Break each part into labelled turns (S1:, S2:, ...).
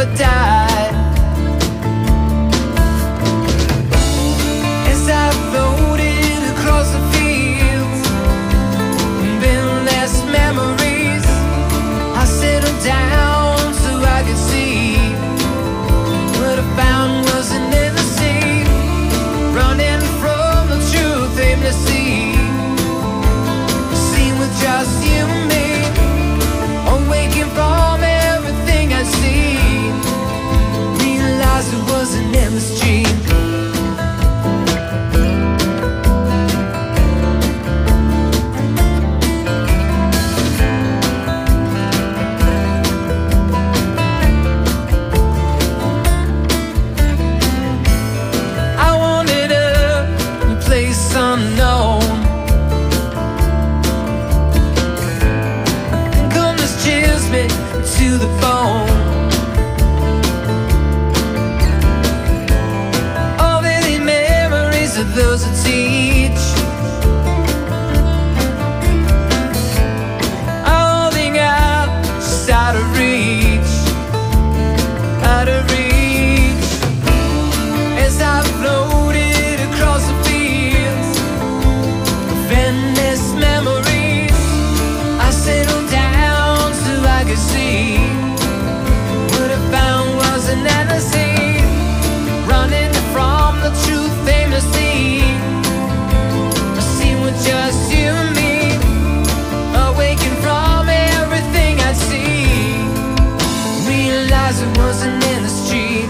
S1: never died. As I floated across the fields, endless memories, I settled down so I could see. What I found was an endless sea, running from the truth aimlessly. Seen with just you and me, awaking from everything I see. Realized it was an endless dream. Unknown, come this chills me to the bone. All the memories of those who teach, holding out just out of reach, out of reach. As I floated across the endless memories, I settled down so I could see. What I found was an endless sea, running from the truth aimlessly. I see with just you and me, awaking from everything I see. Realize it was an endless dream.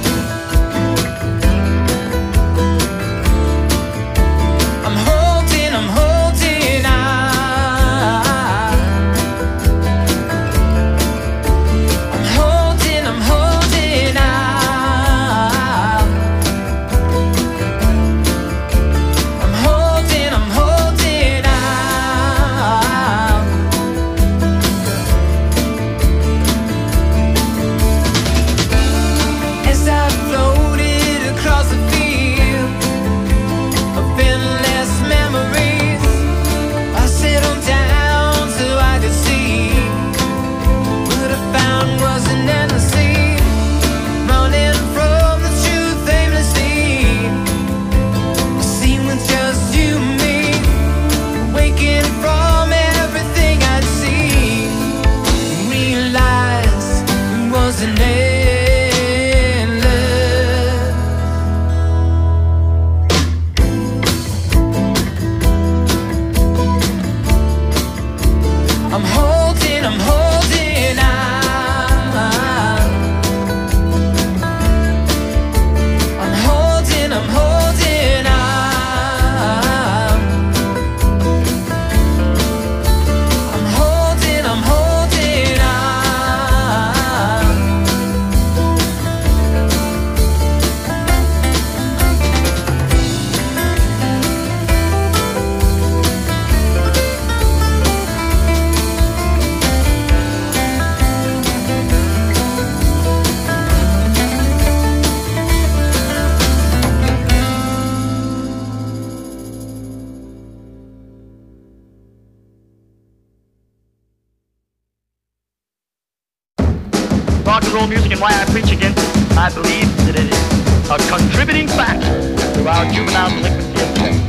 S2: Rock and roll music and why I preach against it. I believe that it is a contributing factor to our juvenile delinquency of today.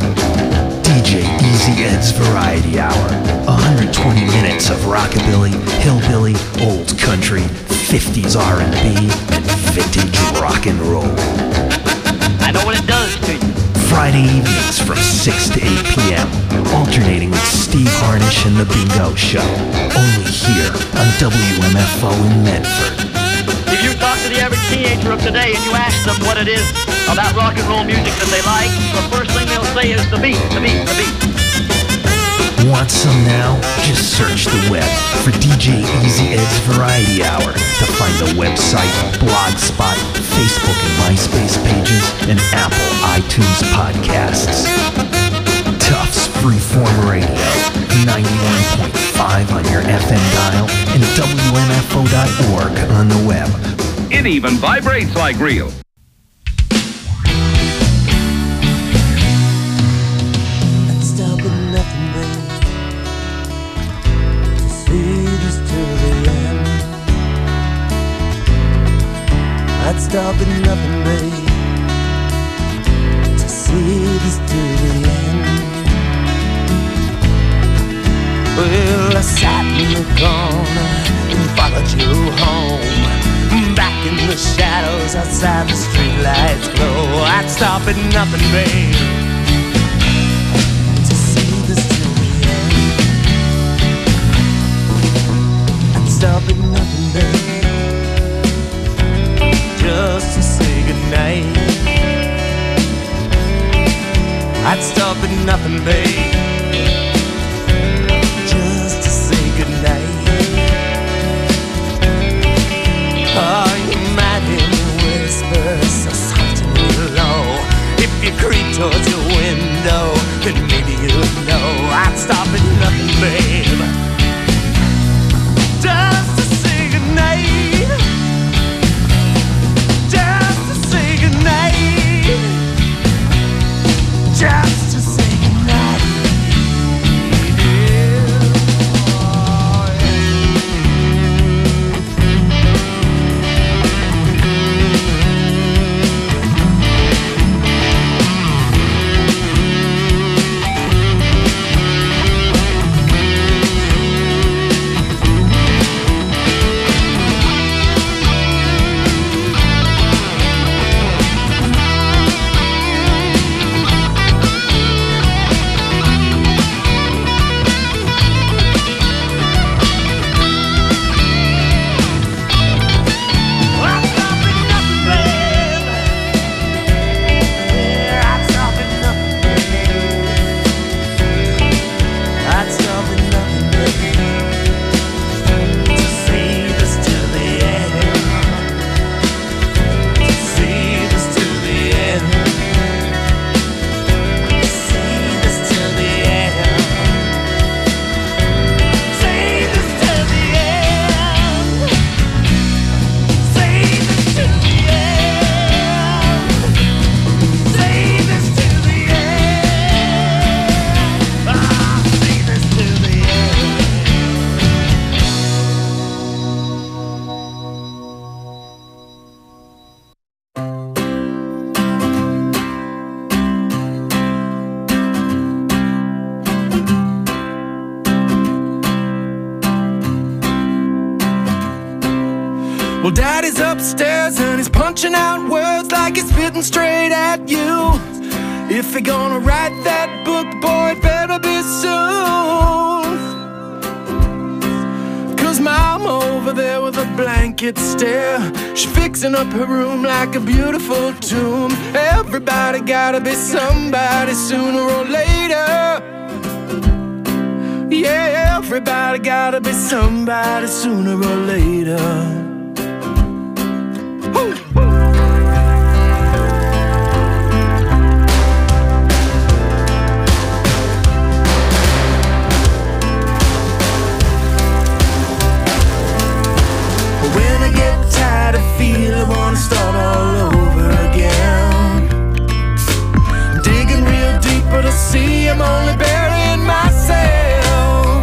S3: DJ Easy Ed's Variety Hour. 120 minutes of rockabilly, hillbilly, old country, 50s R&B, and vintage rock and roll.
S2: I know what it does to you.
S3: Friday evenings from 6 to 8 p.m. Alternating with Steve Harnish and The Bingo Show. Only here on WMFO in Medford.
S2: If you talk to the average teenager of today and you ask them what it is about rock and roll music that they like, the first thing they'll say is the beat, the beat, the beat.
S3: Want some now? Just search the web for DJ Easy Ed's Variety Hour to find the website, Blogspot, Facebook and MySpace pages, and Apple iTunes podcasts. Tufts Freeform Radio, 91.5 on your FM dial and WMFO.org on the web.
S4: It even vibrates like real.
S5: I'd stop at nothing, babe, to see this to the end. Well, I sat in the corner and followed you home, back in the shadows outside the streetlights glow. I'd stop at nothing, babe, to see this to the end. I'd stop at nothing, babe, just to say goodnight. I'd stop at nothing, babe, just to say goodnight. Oh, you might hear me whisper so soft and low. If you creep towards your window, then maybe you'd know. I'd stop at nothing, babe, just to say goodnight. Just to say goodnight. Just to say goodnight.
S6: Well, Daddy's upstairs and he's punching out words like he's spitting straight at you. If you're gonna write that book, boy, it better be soon. 'Cause Mom over there with a blanket stare, she's fixing up her room like a beautiful tomb. Everybody gotta be somebody sooner or later. Yeah, everybody gotta be somebody sooner or later. When I get tired, I feel I wanna start all over again. Digging real deep, but I see I'm only burying myself.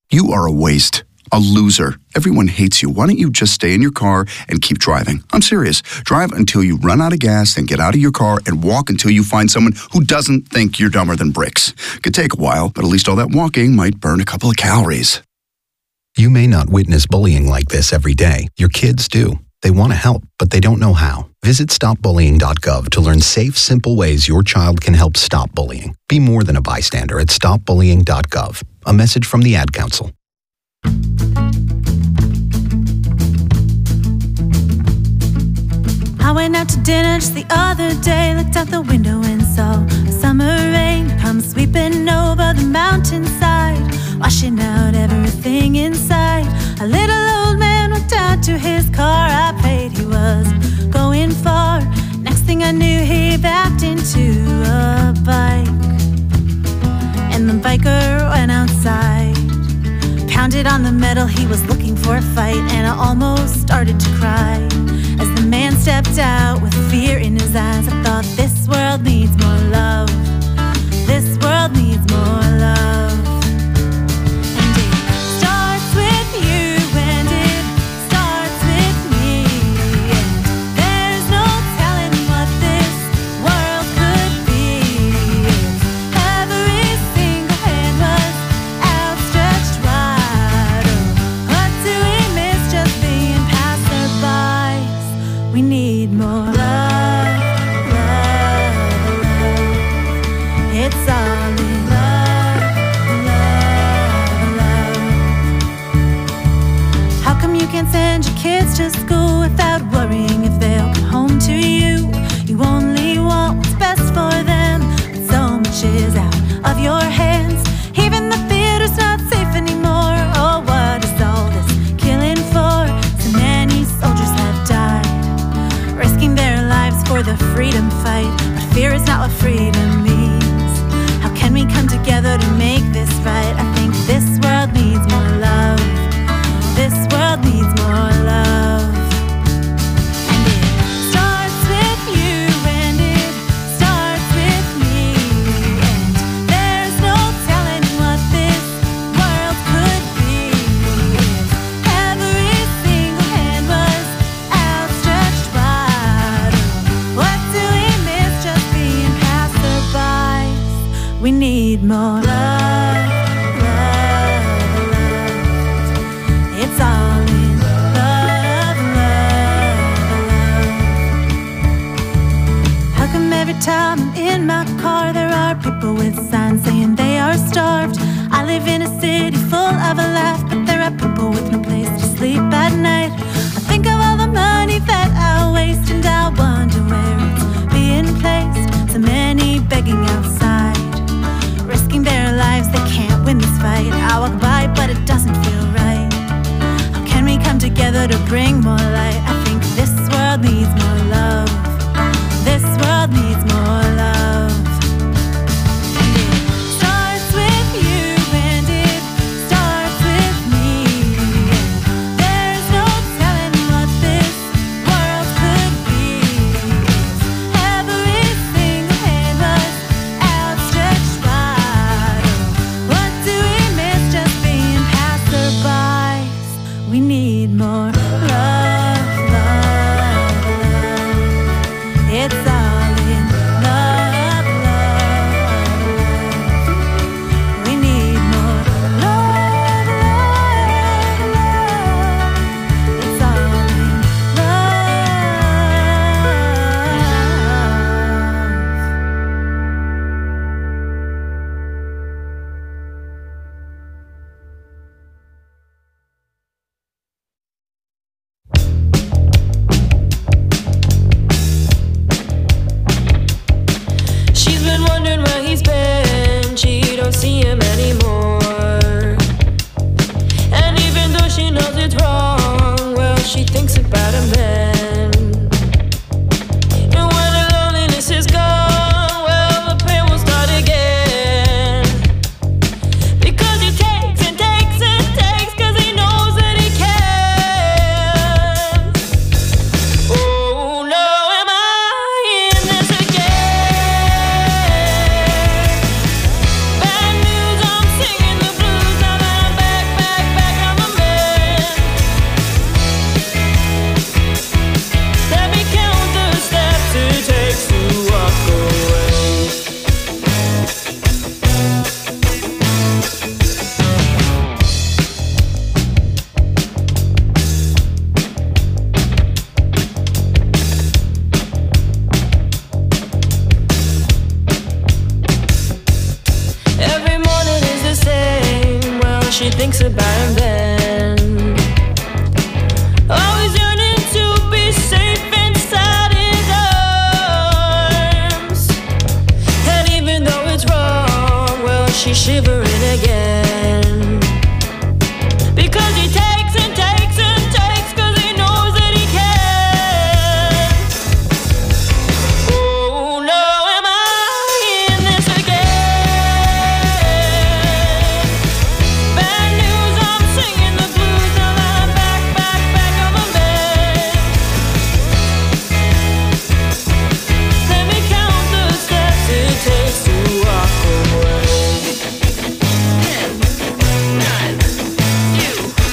S7: You are a waste. A loser. Everyone hates you. Why don't you just stay in your car and keep driving? I'm serious. Drive until you run out of gas, then get out of your car and walk until you find someone who doesn't think you're dumber than bricks. Could take a while, but at least all that walking might burn a couple of calories.
S8: You may not witness bullying like this every day. Your kids do. They want to help, but they don't know how. Visit stopbullying.gov to learn safe, simple ways your child can help stop bullying. Be more than a bystander at stopbullying.gov. A message from the Ad Council.
S9: I went out to dinner just the other day, looked out the window and saw summer rain come sweeping over the mountainside, washing out everything inside. A little old man walked out to his car. I prayed he was going far. Next thing I knew, he backed into a bike, and the biker went outside, pounded on the metal. He was looking for a fight, and I almost started to cry as the man stepped out with fear in his eyes. I thought, this world needs more love. This world needs more love. And it starts with you, and it starts with me. And there's no telling what this world could be. If every single hand was outstretched wide. Oh, what do we miss just being passerbys? We need more love, love, love. It's all in love, love, love. How come you can't send your kids to school without worrying if they'll come home to you? You only want what's best for them, but so much is out of your hands. Even the theater's not safe anymore. Oh, what is all this killing for? So many soldiers have died, risking their lives for the freedom fight. But fear is not what freedom means. How can we come together to make this right? I think this world needs more love. This world needs more love. And it starts with you, and it starts with me. And there's no telling what this world could be. If every single hand was outstretched wide. What do we miss just being passerbys? We need more love, love, love. It's all in love, love, love. How come every time I'm in my car there are people with signs saying they are starved? I live in a city full of a laugh, but there are people with no place to sleep at night. I think of all the money that I waste, and I wonder where it's being placed. So many begging outside, risking their lives, they can't win this fight. I walk by, but it doesn't feel right. How can we come together to bring more light? I think this world needs more love. This world needs more love. And it starts with you, and it starts with me. And there's no telling what this world could be. If every single hand was outstretched wide. Oh, what do we miss just being passerbys? We need more love,
S10: he thinks about him then. Always yearning to be safe inside his arms. And even though it's wrong, well, she's shivering again. Because he takes and takes and takes, 'cause he knows that he can. Oh no, am I in this again? Bad news, I'm singing the blues, now that I'm back on my bed. Let me count the steps it takes to walk away. 10, 9, you.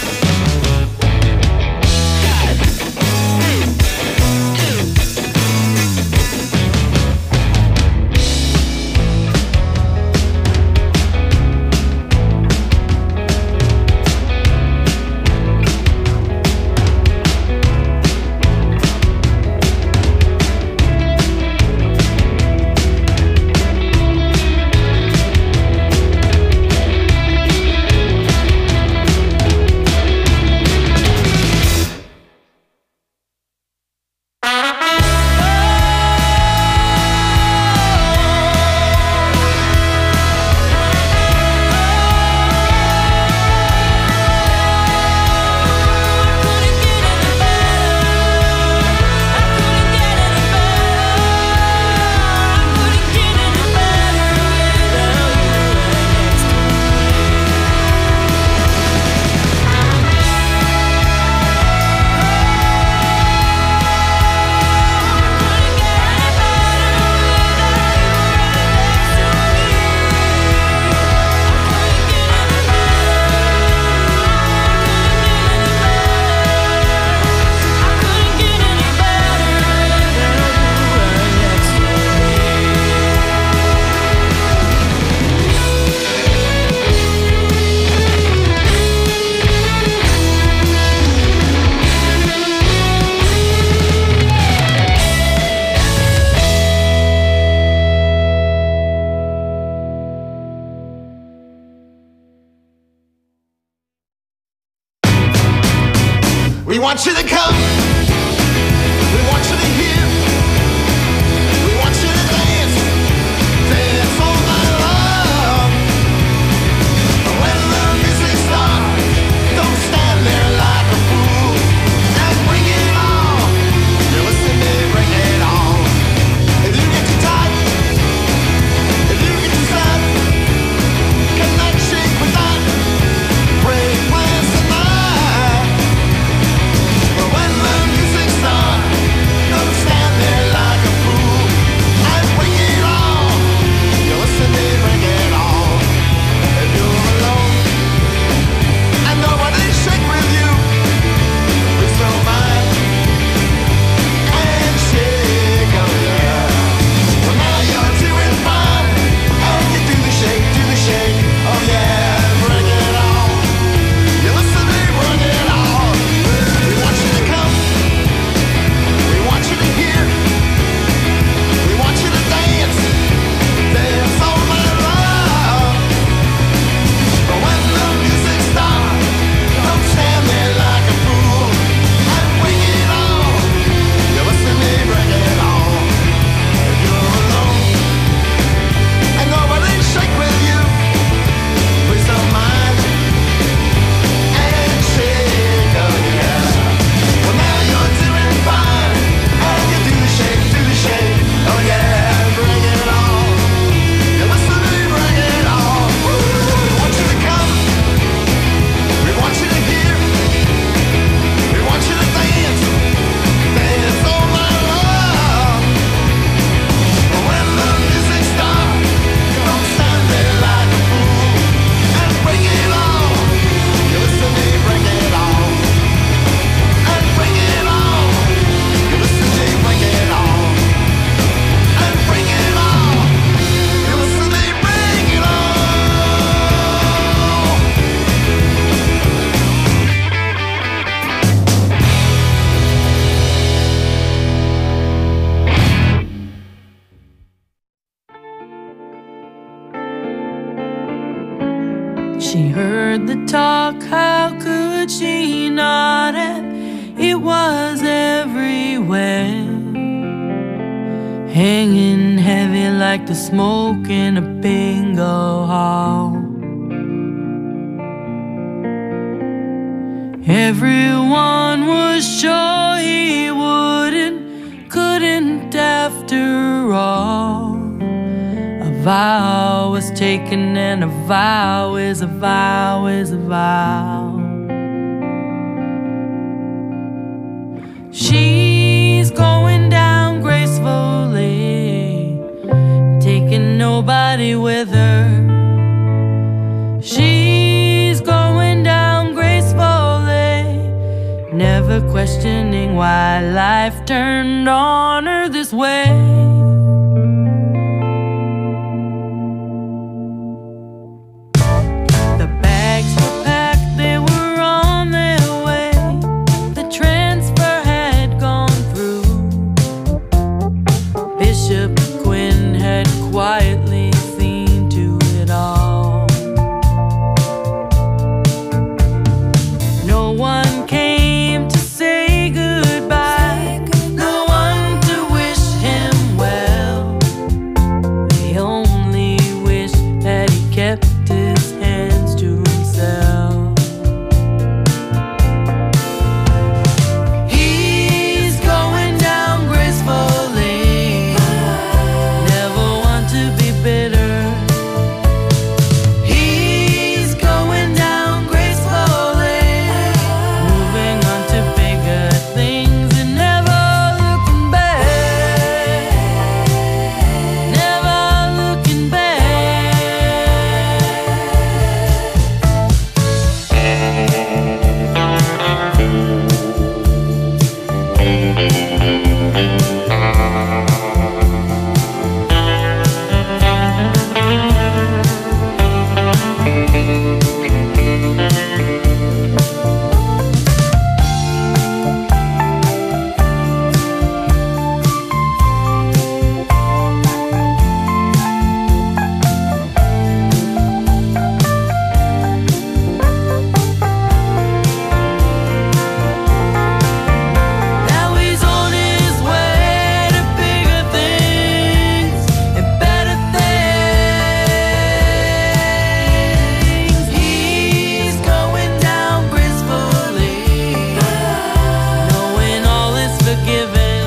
S6: We want you to come. We want you to hear. We want you to dance. Dance all night long. When the music starts, don't stand there like a fool. And bring it on. You listen to me, bring it on. If you get too tight, if you get too sad, cannot shake with that. Break plans tonight. When the
S11: She heard the talk, how could she not have? It was everywhere, hanging heavy like the smoke in a bingo hall. Everyone was sure he couldn't after all. A vow was taken, and a vow is a vow is a vow. She's going down gracefully, taking nobody with her. She's going down gracefully, never questioning why life turned on her this way. The bags were packed, they were on their way. The transfer had gone through. Bishop Quinn had quietly seen to it all. No one came to say goodbye, no one to wish him well. They only wish that he kept his hands to himself. He's going down gracefully, never want to be bitter. He's going down gracefully, moving on to bigger things and never looking back, never looking back. Now he's on his way to bigger things and better things. He's going down gracefully, knowing all is forgiven.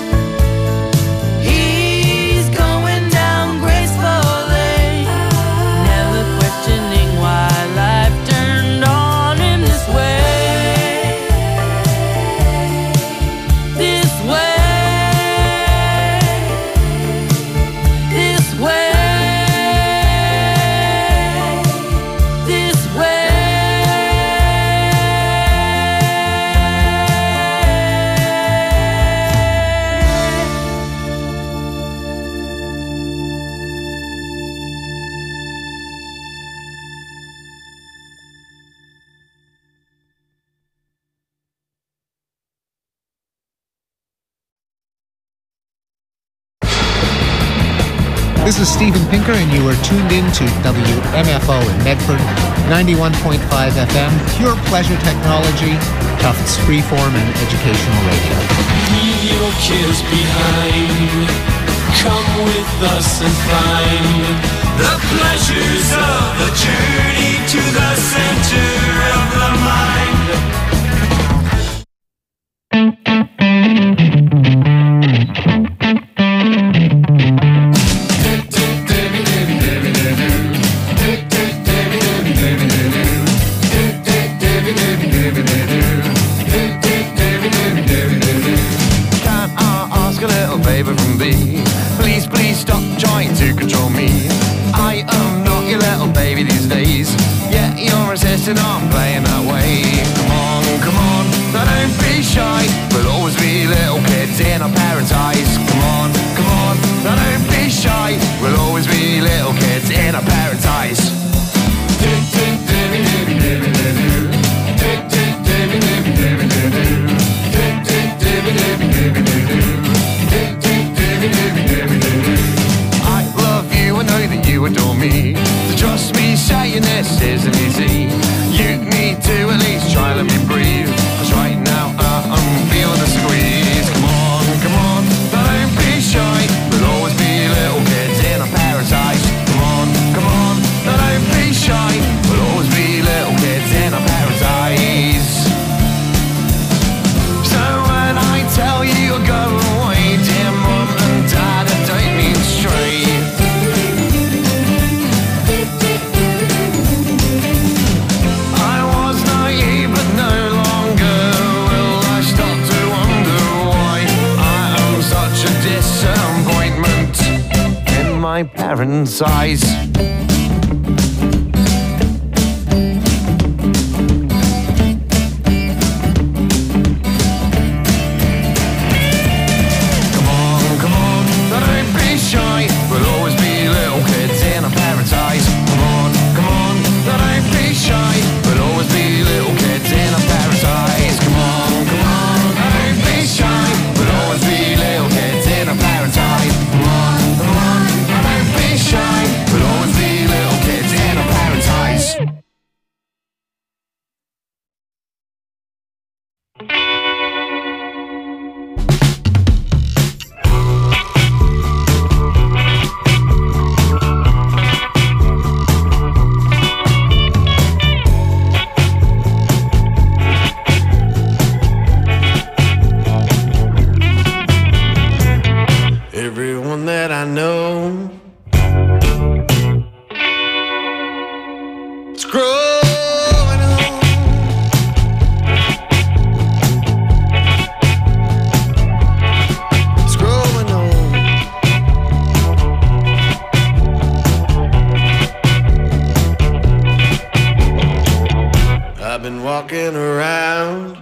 S11: He's going down gracefully, never questioning why life turned on him this way. This way, this way, this way.
S12: This is Steven Pinker, and you are tuned in to WMFO in Medford, 91.5 FM, pure pleasure technology, Tufts freeform and educational radio.
S13: Leave your kids behind. Come with us and find the pleasures of the journey to the center of the mind.
S14: Can I ask a little favor from thee? Please, please stop trying to control me. I am not your little baby these days. Yeah, you're insisting on playing that way. Come on, now don't be shy. We'll always be little kids in our parents' eyes. Come on, now don't be shy. We'll always be little kids in our parents' eyes. I love you, I know that you adore me. So trust me, saying this isn't easy. my parents' eyes. Come on, don't be shy. We'll always be little kids in our parents' eyes. Come on, don't be shy. We'll always be little kids in our parents' eyes. Come on, don't be shy. We'll always be little kids in our parents' eyes. Come on, don't be shy. We'll always be little kids in our parents' eyes.
S13: Everyone that I know is growing old. It's growing old. I've been walking around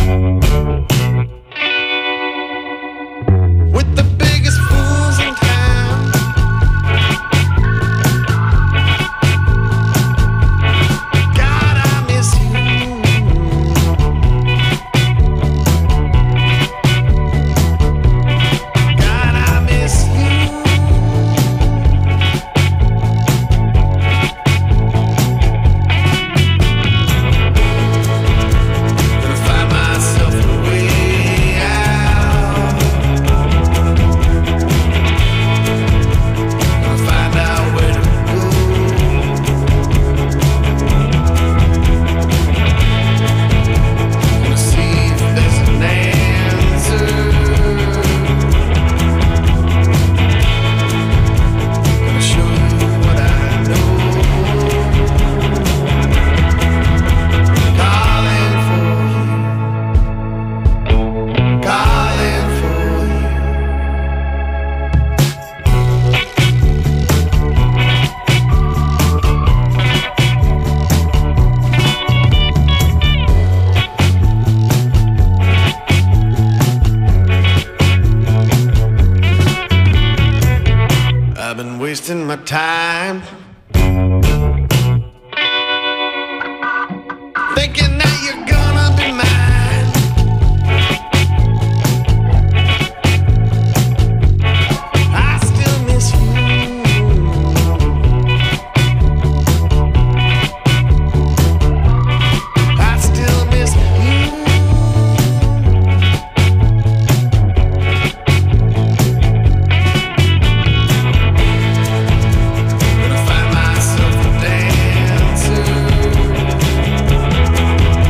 S13: with the biggest fools in town. God, I miss you. God, I miss you. Gonna find myself a way out. Gonna find out where to go. Gonna see if there's an answer. Gonna show you what I know. Calling for you. Calling for you. I've been wasting my time thinking that you're gonna be mine. I still miss you. I still miss you. Gonna find myself a dancer.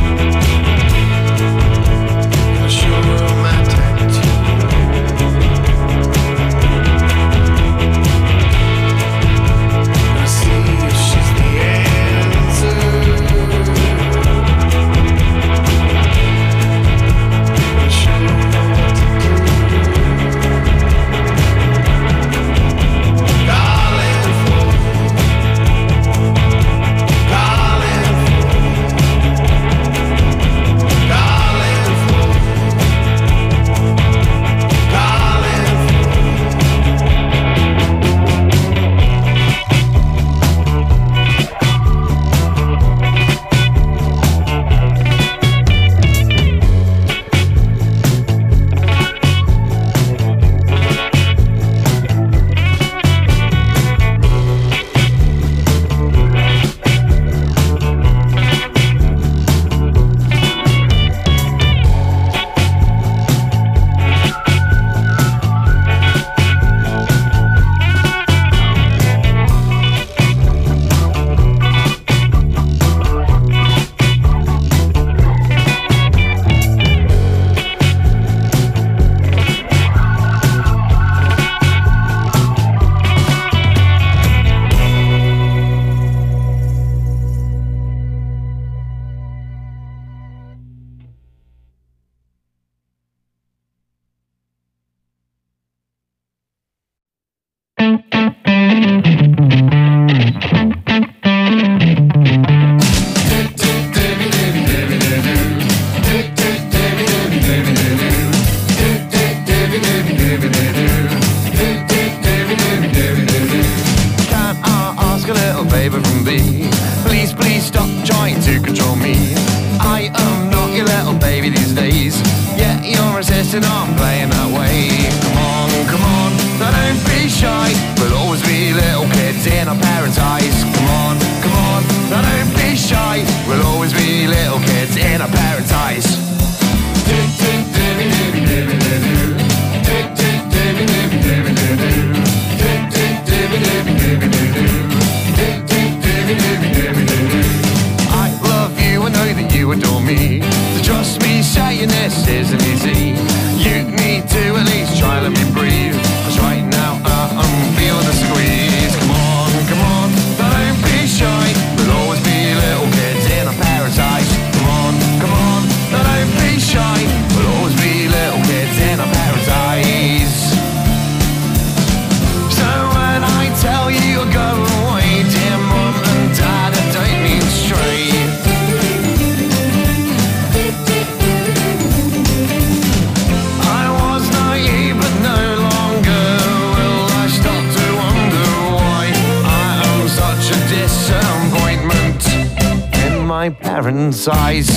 S14: my parents' eyes.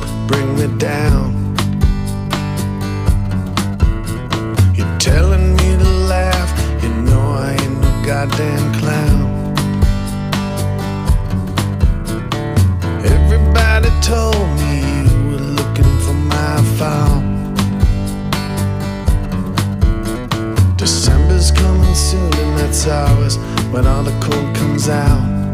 S6: You're telling me
S15: winter's coming soon, and that's ours when all the cold comes out.